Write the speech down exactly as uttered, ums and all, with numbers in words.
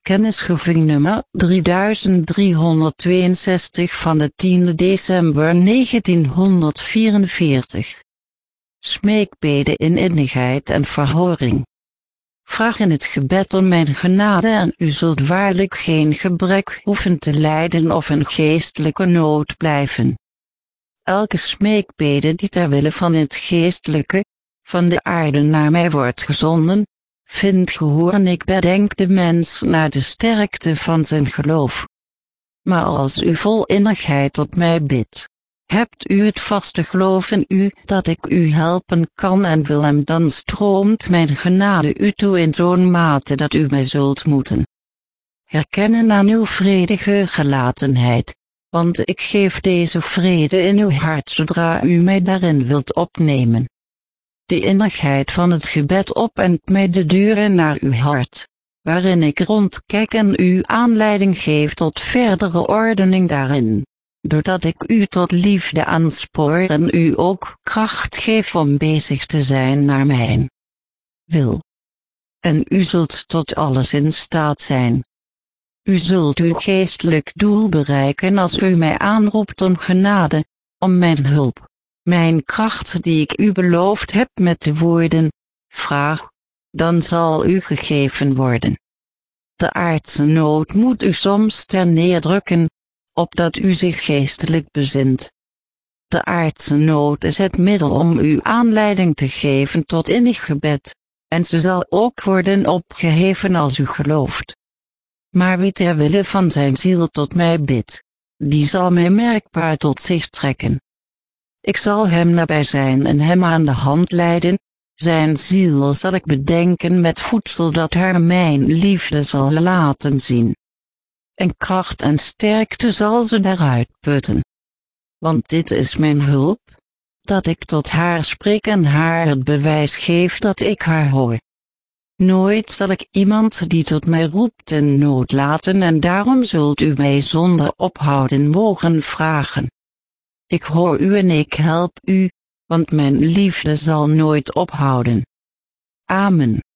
Kennisgeving nummer drieduizend driehonderdtweeënzestig van de tiende december negentienhonderdvierenveertig. Smeekbeden in innigheid en verhoring. Vraag in het gebed om mijn genade en u zult waarlijk geen gebrek hoeven te lijden of in geestelijke nood blijven. Elke smeekbede die ter wille van het geestelijke, van de aarde naar mij wordt gezonden, vindt gehoor en ik bedenk de mens naar de sterkte van zijn geloof. Maar als u vol innigheid tot mij bidt, hebt u het vaste geloof in u dat ik u helpen kan en wil en dan stroomt mijn genade u toe in zo'n mate dat u mij zult moeten herkennen aan uw vredige gelatenheid, want ik geef deze vrede in uw hart zodra u mij daarin wilt opnemen. De innigheid van het gebed opent mij de deuren naar uw hart, waarin ik rondkijk en u aanleiding geef tot verdere ordening daarin, doordat ik u tot liefde aanspoor en u ook kracht geef om bezig te zijn naar mijn wil. En u zult tot alles in staat zijn. U zult uw geestelijk doel bereiken als u mij aanroept om genade, om mijn hulp, mijn kracht die ik u beloofd heb met de woorden, vraag, dan zal u gegeven worden. De aardse nood moet u soms terneerdrukken, opdat u zich geestelijk bezint. De aardse nood is het middel om u aanleiding te geven tot innig gebed, en ze zal ook worden opgeheven als u gelooft. Maar wie ter wille van zijn ziel tot mij bidt, die zal mij merkbaar tot zich trekken. Ik zal hem nabij zijn en hem aan de hand leiden, zijn ziel zal ik bedenken met voedsel dat haar mijn liefde zal laten zien. En kracht en sterkte zal ze daaruit putten. Want dit is mijn hulp, dat ik tot haar spreek en haar het bewijs geef dat ik haar hoor. Nooit zal ik iemand die tot mij roept in nood laten en daarom zult u mij zonder ophouden mogen vragen. Ik hoor u en ik help u, want mijn liefde zal nooit ophouden. Amen.